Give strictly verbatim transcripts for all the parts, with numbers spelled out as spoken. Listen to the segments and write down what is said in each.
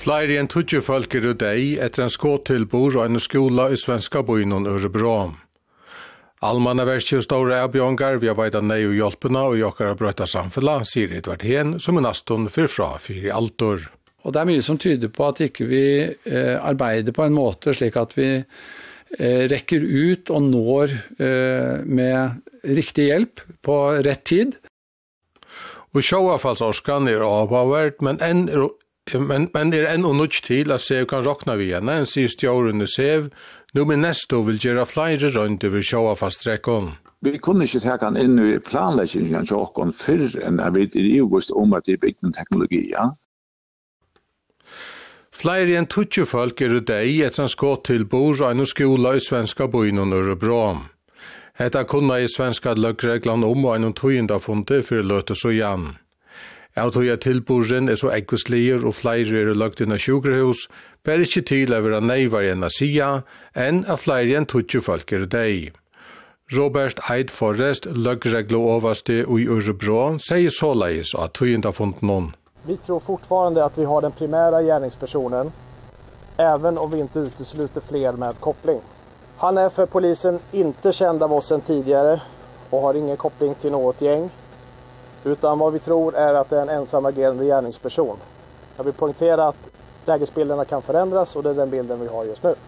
Flere enn tjugo folk er døy etter en skåtilbord og en skola i svenska byen Örebro. Almannaverket store avbjørngar vi har veida nei og hjelpena og jokkara brøtta samfella, sier Edvard Hen, som er nesten for fra fire altor. Og det er mye som tyder på at ikke vi eh, arbeider på en måte slik at vi eh, rekker ut og når eh, med riktig hjelp på rett tid. Og sjåavfallsorskan er avhåvert, men enn Men, men er enn og nødt til at Sev kan råkna vi henne, en sier stjårende Sev, nå med neste vil gjøre flere rundt over sjåavfallstrekken. Vi kunne ikke ta han inn i planleggingen til åkken før enn jeg vet i august om at det er bygd teknologi, ja. Flere enn tjugo folk er døy etter en skåtilbord og en skola i svenska byen Örebro. Hetta kunne i svenska løggreglan om og en tøyenda fundet for å løte så igjen. Jeg tror at tilboren er så ekkeslier og flere er lagt inn av sjukhus, ber ikke til å være nøyvar enn å sida, enn at flere enn tjugo folk er deg. Robert Eid Forrest, løggreglo overste i Örebro, sier såleis at tøyenda fundet noen. Vi tror fortfarande att vi har den primära gärningspersonen, även om vi inte utesluter fler med koppling. Han är för polisen inte känd av oss sedan tidigare och har ingen koppling till något gäng. Utan vad vi tror är att det är en ensamagerande gärningsperson. Jag vill poängtera att lägesbilderna kan förändras och det är den bilden vi har just nu.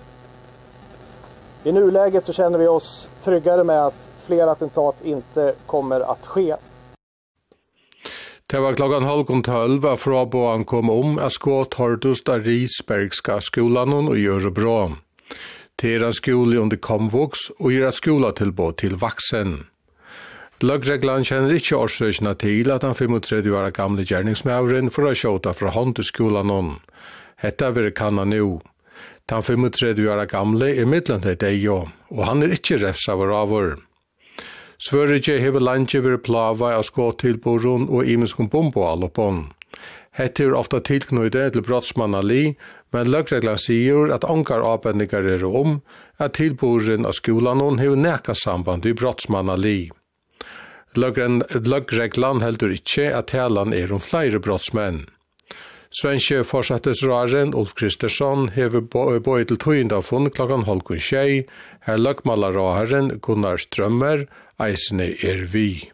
I nuläget så känner vi oss tryggare med att fler attentat inte kommer att ske. Det var klokkan halv tolv var fråboan kom om at skåt hørtes av Risbergska skolan i Örebro. Det er en skole under komvux og gir et skolatilbud til vaksen. Løggreglan kjenner ikke årsøkene til at han trettiofem år gamle gjerningsmauren for å skjåta fra hånd til skolan. Hetta vil kanna nå. Den trettiofem år gamle er midland til deg, og han er ikke refsaver avur. Sverige hever landet vært plava av skåtilbordun og imenskun bomboalopon. Hette er ofta tilknøyde til brottsmannali, men løggreglan sier at ongar avbendinger er om at tilbordun av skolan hever neka samband i brottsmannali. Løggreglan heldur ikke at talan er om flere brottsmenn. Svenske forsattesraren Ulf Kristersson hever bøy til tøyenda funn klokkan halv tjei, her løggmalararen Gunnar Strømmer eisene er vi.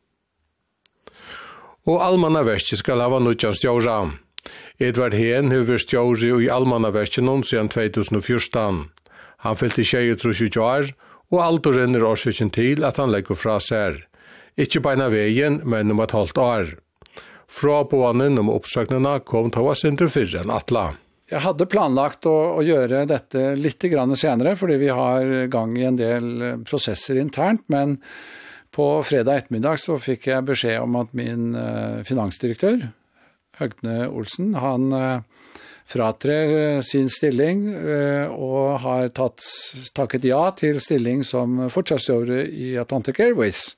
Og Almannaverket skal hava nødja stjåra. Edvard Hen hever stjåri i Almannaverket noen siden två tusen og fjorton. Han fyllte tjei år, og aldoren er årsøkken til at han legger fra seg. Ikke beina veien, men om et halvt år. Fra boanen om oppsøkningene kom til å sindre fyrre enn atla. Jeg hadde planlagt å, å gjøre dette litt grann senere, fordi vi har gang i en del prosesser internt, men på fredag ettermiddag så fikk jeg beskjed om at min uh, finansdirektør, Høgne Olsen, han uh, fratrer sin stilling uh, og har tatt, takket ja til stilling som fortsattstjåre i Atlantic Airways.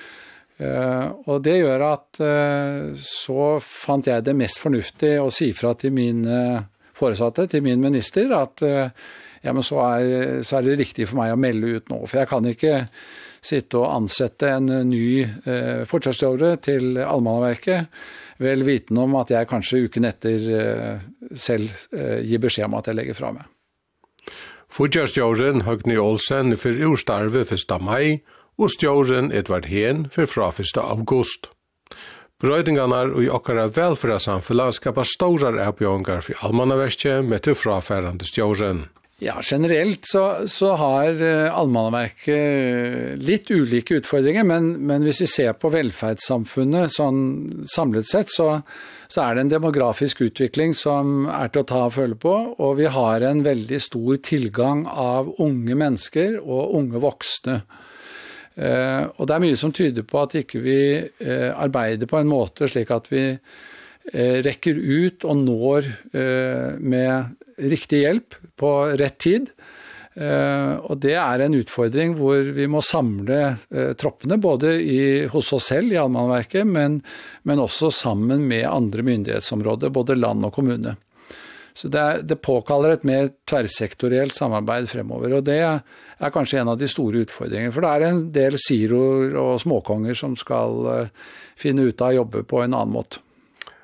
Uh, og det gjør at uh, så fant jeg det mest fornuftig å si fra til min uh, foresatte, til min minister, at uh, ja, men så, er, så er det riktig for meg å melde ut nå, for jeg kan ikke sitte og ansette en ny uh, fortsattstjåre til Almannaverket, vel viten om at jeg kanskje uken etter uh, selv uh, gir beskjed om at jeg legger fra meg. Fortsattstjåren Høgni Olsen for urstarve første mai, og stjåren Edvard Hen for fra første august. Brøydingarna i okkara velferdssamfunnet skapar stora avbjørngar for Almannaverket med til frafærande stjåren. Ja, generelt så, så har Almannaverket litt ulike utfordringer, men, men hvis vi ser på velferdssamfunnet sånn samlet sett, så, så er det en demografisk utvikling som er til å ta og følge på, og vi har en veldig stor tilgang av unge mennesker og unge voksne. Uh, og det er mye som tyder på at ikke vi uh, arbeider på en måte slik at vi uh, rekker ut og når uh, med riktig hjelp på rett tid. Uh, og det er en utfordring hvor vi må samle uh, troppene både i, hos oss selv i Almannaverket, men, men også sammen med andre myndighetsområder, både land og kommune. Så det, er, det påkaller et mer tverrsektorielt samarbeid fremover, og det er kanskje en av de store utfordringene, for det er en del siroer og småkonger som skal uh, finne ut av å jobbe på en annen måte.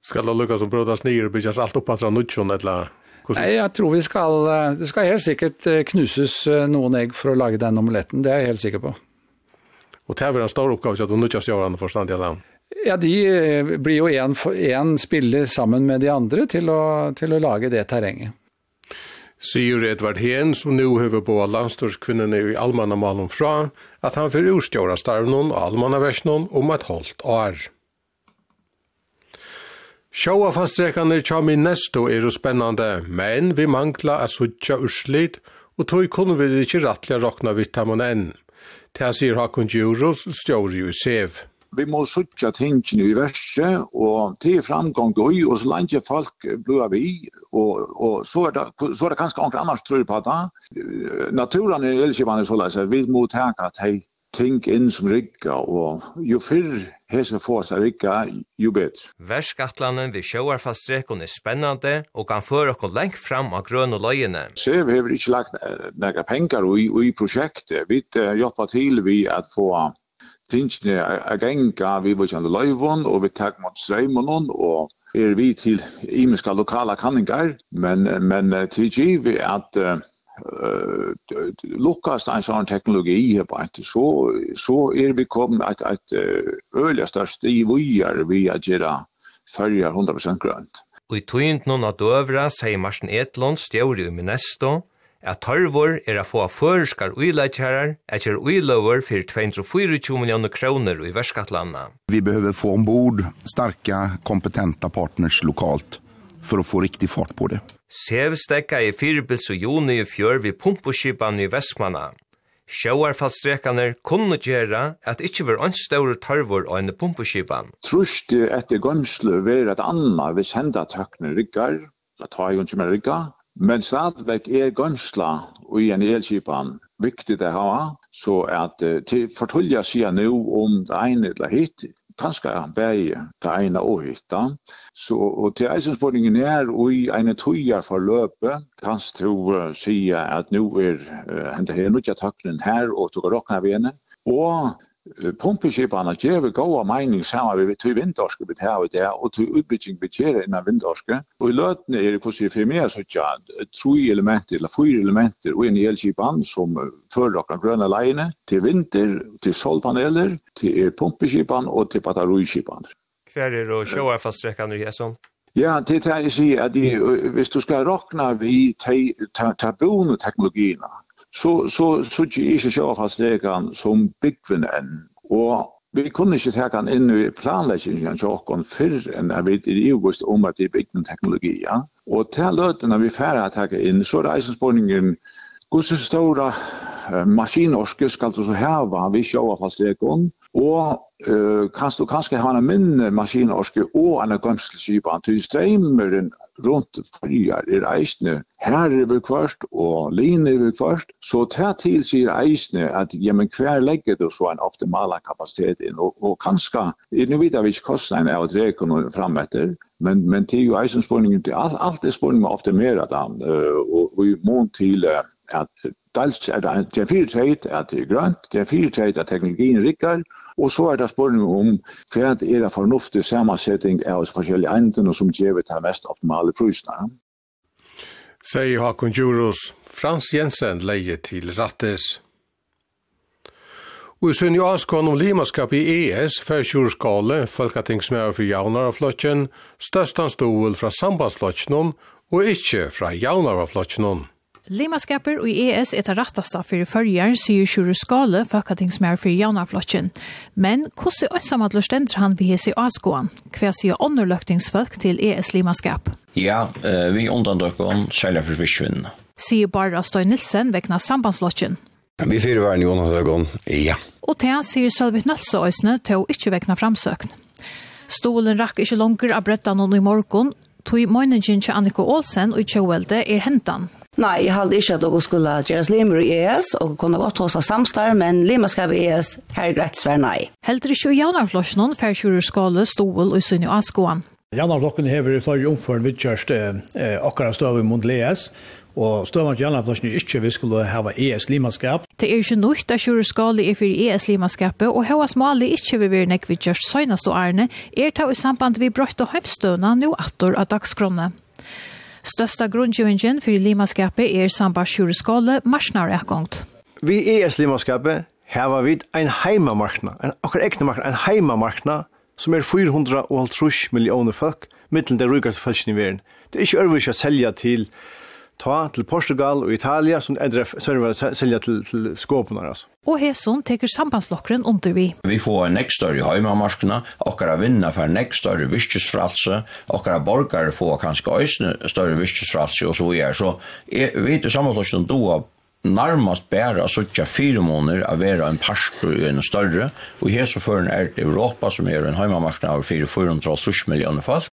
Skal det lykkes som brodas nyer og bygges alt opp etter nutjon, eller? Nej, jag tror vi ska det ska helt säkert knuses någon ägg för att laga den omeletten, det är jag helt säker på. Och det är en stor uppgave att de nutjas göra den förstand i land. Ja, de blir ju en en spiller sammen med de andra till att till att laga det terränget. Sier Edvard Hen, som nu har på landstørskvinnene i Almannamalen fra, at han får urstjåra starvnån og Almannaversnån om et holdt år. Sjåafastrekene kjem i nesto er jo spennende, men vi mangler å suttja urslit, og tog kunne vi ikke rettelig råkna vitamin enn. Det sier Hakon Djuros, stjåri i Sev. Vi må suttja tingene i verset, og til framgång gøy, og så lenge folk blir vi, og, og så, er det, så er det kanskje noen annars tror på det. Naturen er elskjevande så vi må tenke at hei, ting inn som rikka, og jo fyrr hese får seg rikka, jo bedre. Verskatlanen ved sjåarfastrekon er spennende, og kan føre okkur lengt fram av grøn og løyene. Sev har ikke lagt nægge penger i, i prosjektet. Vi uh, hjelper til vi at få tingene er genga, vi vil kjenne løyvån, og vi tar mot streimån, og er vi til imiska lokala kanningar, men, men til givet at uh, Uh, lukkast en sånn teknologi her på et, så, så er vi kommet et, et uh, øyelig størst i vujer vi er gjøre fyrre hundre prosent grønt. Og i tøynt noen av døvra, sier Martin Edlund, stjåri i Minesto, at tarvor er å få føreskar uileikjærer, at gjør uilover for två hundra tjugofyra miljoner kroner i verskattlanda. Vi behöver få ombord starka, kompetenta partners lokalt för att få riktig fart på det. Sevstekka i fyrbils og juni i fjør vid pumposkipan i Vestmanna. Sjåarfallstrekane kunne gjøre at ikke var en større tarvor av en pumposkipan. Trust etter gømsle være et annet hvis hendatøkene riggar, det tar jo ikke mer riggar, men stadigvæk er gømsla og i en elskipan viktig det ha, så at til fortulja sier nå om det ene eller hit, kanskje bæge det ene og hitta. Så, og til eisenspåringen er, og i en tøyer forløpet, kanskje du uh, sier at nå er uh, hentet her nødja taklen her, og tog råkna ved henne. Og uh, pumpeskipene gjør gode mening sammen med til vindorske betavet det, og til utbygging betyrer innan vindorske. Og i løtene er det hvordan for meg så ikke tre elementer, eller fire elementer, og en elskipene som fører råkna grønne leiene, til vinter, til solpaneler, til pumpeskipene og til batteriskipene. Hver er og sjåarfallstrekane i Esson? Ja, det er jeg sier at de, hvis du skal råkna vi tabone teknologierna, så så så är inte sjåarfallstrekane som byggven enn. Og vi kunne ikke ta den inn i planleggingen til åkken før enn jeg vet i august om at det er byggven teknologi. Ja? Og til løtene vi færre ta inn, så er eisenspåringen hvordan store maskinorske skal du så hava ved sjåarfallstrekane, og Uh, kan du kanskje ha en minne maskinorske og en gømselskipan til streimeren rundt fyrjar er eisne herre ved kvart og line ved kvart, så ta til sier eisne at jamen hver legger du så en optimal kapasitet inn, og, og kanskje, nu vet jeg vi ikke kostnaden av å dreke noe frem etter, men, men til jo eisenspåringen til alt, alt er spåringen med optimere den, uh, og, og i mån til uh, at dels er det en fyrtøyt at det er grønt, det er fyrtøyt at teknologien rikker, og så er det spørsmål om hva er det fornuftig sammensetning av forskjellige eiendommer som gjør til mest optimale prisene. Sier Hakon Djuros, Frans Jensen leier til Rattes. Og i sin jaskon om limaskap i E S, Færsjordskale, Folketingsmøver for Jaunaraflotjen, største stol fra sambandsflotjen og ikke fra Jaunaraflotjen. Limaskaper og E S er det retteste for følger, sier Sjure Skale, Folketingsmær for Jaunarflotjen. Men hvordan ønsomt stender han ved hese avskåen? Hva sier underløktingsfolk til E S Limaskap? Ja, vi underdøkker om særlig for forsvinnende. Sier Barra Støy Nilsen vekna sambandsflotjen. Vi fyrer verden i underdøkken, ja. Og til sier Sølvik Nølseøysene til å ikke vekna framsøkn. Stolen rakk ikke langer av brettan i morgen, tog møgningen til Annika Olsen og Kjøvelde er hentan. Nei, jeg hadde ikke at dere skulle gjøre limer i E S og kunne godt hos samstar, men limaskap i E S her er greit svær nei. Heldur ikke i Jaunarflotjen færkjører skole, stol og synne avskåen. Jaunarflotjen har for omføren vidkjørst akkurat støv mot E S, og støvann til Jaunarflotjen ikke vi skulle ha E S limaskap. Det er ikke nødt at kjøre skala i for E S-limaskapet, og hva smalig ikke vil være nekk vi gjørst søgnast og ærne, er ta i samband vi brøtt og heimstøvna nå atter av dagskrone. Størsta grunngjøringen for limaskapet er samband kjøre skala marsnar ekkongt. Vi E S-limaskapet her var vi en heimamarkna, en akkur ekne markna, en heimamarkna som er fire hundre og halvtreds millioner folk, mittelen det rykast folkene i verden. Det er ikke øvrigt å selge til ta til Portugal og Italia som er selja til, til skåpene. Altså. Og Heson teker sambandslokkeren under vi. Vi får en nekst større heimamarskene, okkara vinner for en nekst større virkesfralse, okkara borgare får kanskje også større virkesfralse og så videre. Så er, vi til sambandslokkeren då nærmast bæra suttja fire måneder av være en pastor i en større, og her så føren er det Europa som er en heimamarskene av fire hundre og halvtreds millioner folk.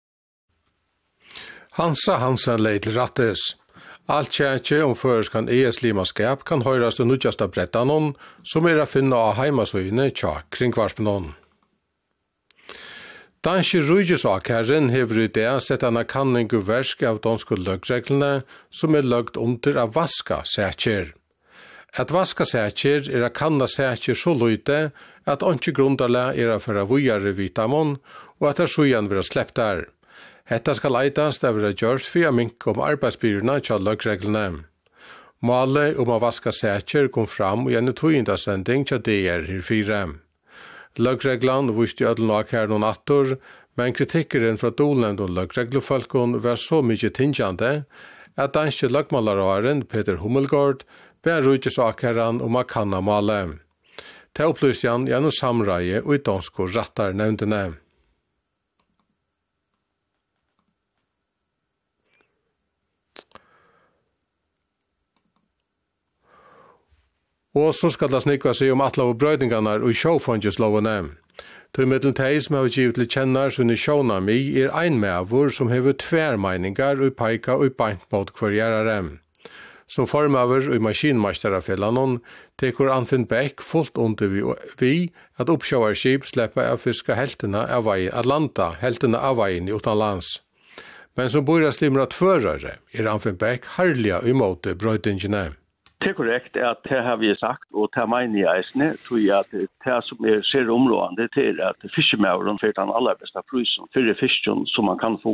Hansa Hansa leit rattes. Alt kjækje om føreskan E S-limaskap kan høyrast og nudjasta brettanon, som er a finna av heimasøyne tja kringvarspenon. Danske Rujusakherren hever i det sett anna kanning og versk av danske løgreglene som er løgt under av vaska sækjer. At vaska sækjer er a kanna sækjer så løyte at onki grundarle er a fyrra vujare vitamon og at er sujan vera slept der. Hetta skal leitast av vera gjørs for å minke om arbeidsbyrna til løgreglene. Målet om å vaska sækjer kom fram i en tøyindasending til D R her fire. Løgreglan viste ødel nok her noen attor, men kritikkeren fra dolnevnd og løgreglefolkon var så mykje tingjande at danske løgmalararen Peter Hummelgård ber rujusakherran om å kanna målet. Til opplyste han gjennom samreie og i dansko rattarnevndene. Og så skal det snikva seg om atla og brøydingarna og sjåfongeslovene. Til middelen teg som har givet til kjennar sunni sjåna mi er ein mevor som hever tvermeiningar og peika og beint mot kvargjerare. Som formavur og maskinmasterafellanon tekur Anfinn Beck fullt under vi, vi at oppsjåarskip slipper av fiska heltene av veien Atlanta, heltene av veien i utanlands. Men som borgaslimrat førare er Anfinn Beck harliga imot brøydingene. Det er korrekt at det har vi sagt, og det mener jeg eisne, tror jeg at det som er ser områdende, det er at fiskemauren får den aller beste prisen for fisken som man kan få.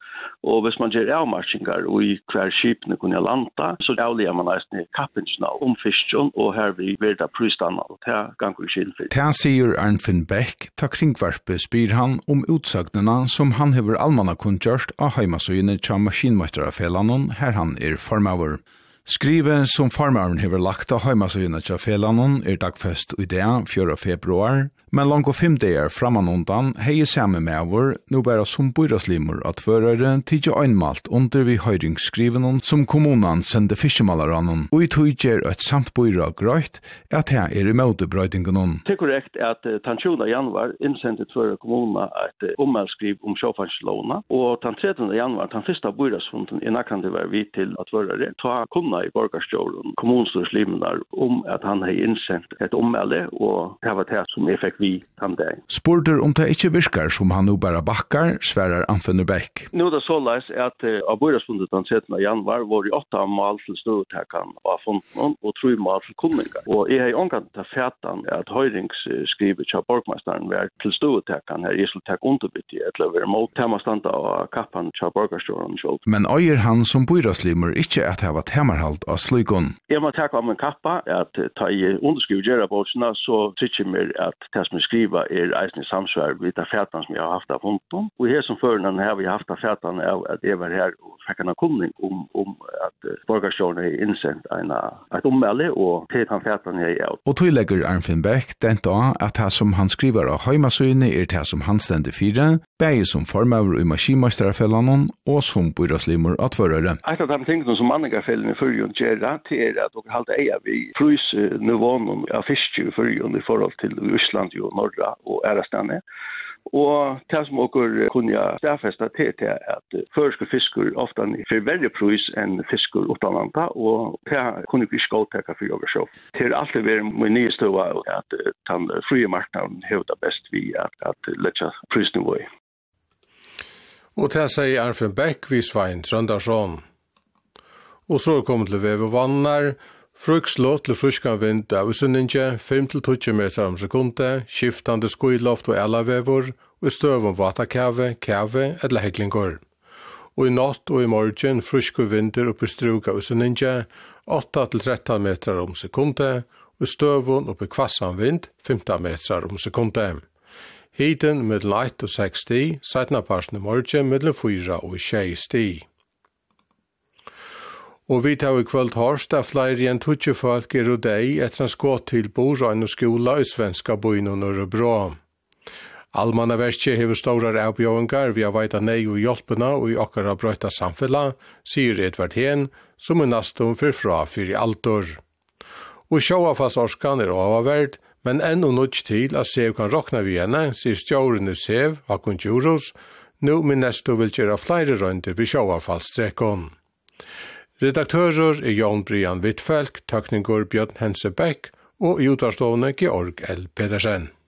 Og hvis man gjør avmarskingar og i hver skipene kunne landa, så avliger man eisne kappingsna om fisken, og her vi verda prisstanna, og det er gang og skil for. Det sier Arnfinn Beck, ta kringvarpe spyr han om utsagnene som han hever allmanna kunngjørst av heimasøyene tja maskinmøysterafellanon, her han er formauer. Skrive som farmaren hever lagt av heimasøyene til felanon er dagfest i det fjerde februar, men langt og fem dager framan undan hei samme medver nå bare som byraslimer at førere tidlig øynmalt under vi høyringsskrivenen som kommunen sender fiskemalarannon, og i tog gjør et samt byra grøyt at her er i møte brøydingen. Det er korrekt at den tjuende januar innsendet for kommunen et ommeldskriv om sjåfanslåna, og den trettende januar, den første byrasfunden, er nakrande var vi til at førere ta kunna i borgarstjåren, kommunstårslimene om at han har innsendt et ommelde, og det var det som jeg fikk vi han dag. Spurter om det ikke virker som han nå bare bakkar, sverar Anfinn Beck. Nå er det så leis at uh, av bøyrasfundet den trettende januar var det åtta mål til støvtekan av fonden og tru mål til kunningar. Og jeg har omkant til fætan at høyringsskrivet til borgmesteren var til støvtekan her i Iseltek underbyttig et løver mot temastanda av kappan til borgarstjåren selv. Men øyer han som bøyraslimer ikke at hava temarhalt av slykon. Jeg må takk om en kappa at ta i underskrivet gjerabåtsina så tykker mer at som skriva er eisen i samsvær vid de fætan som jeg har haft av hånden. Og her som førenden har vi haft av fætan er at jeg var her og fikk en kunning om, om at borgarstjåren er innsendt en, et ommelde og til han fætan er i. Og tillegger Arnfinn Beck den da at det som han skriver av heimasøyene er det som han stender fire, begge som formøver i maskinmøysterafellanon og som byraslimer at førere. Et av de tingene som manningarfellene i fyrjon gjør det er at dere halte eier vi frysnivånen av fiske i fyrjon i forhold til Russland og Norra og Ærastane. Og det som dere kunne stedfeste til til at førske fisker ofte er verre pris enn fisker utenlanda, og det kunne vi ikke godteke for å sjå. Det er alltid vært med nye støva at den frie marknaden hevder best vi at, at lette prisnivået. Og til sier Arnfinn Beck, vi Svein Trøndarsson. Og så er kommet til Vevevannar. Frukslåt til fruskan vind av usunninje, fem til tjugo meter om sekunde, skiftande skuiloft og elavevor, og støv om vatakave, kave eller heglingår. Og i natt og i morgen fruske vinder oppe i struga usunninje, åtta til tretton meter om sekunde, og støvun oppe i kvassan vind, femton meter om sekunde. Hiden mellom eitt og seks sti, seitna parsen i morgen mellom fyra og tjei sti. Og vi tar i kvöld hørst av flere enn tjugo folk i Rodei etter en skått til Borøyn og skola i svenska byen og Norrebro. Almannaverket hever stora avbjøringar via veida nei og hjelpena og i okkara brøyta samfella, sier Edvard Hen, som er nastum for fra fyrir altor. Og sjåafallsorskan er oververd, men enn og nødt til at Sev kan rokna vi henne, sier stjåren i Sev, Hakon Djuros, nå med nesto vil gjøre flere røynder ved sjåafallstrekon. Redaktører er Jan Brian Wittfeldt, tøkningur Bjørn Hensebæk og i utarstående Georg L. Pedersen.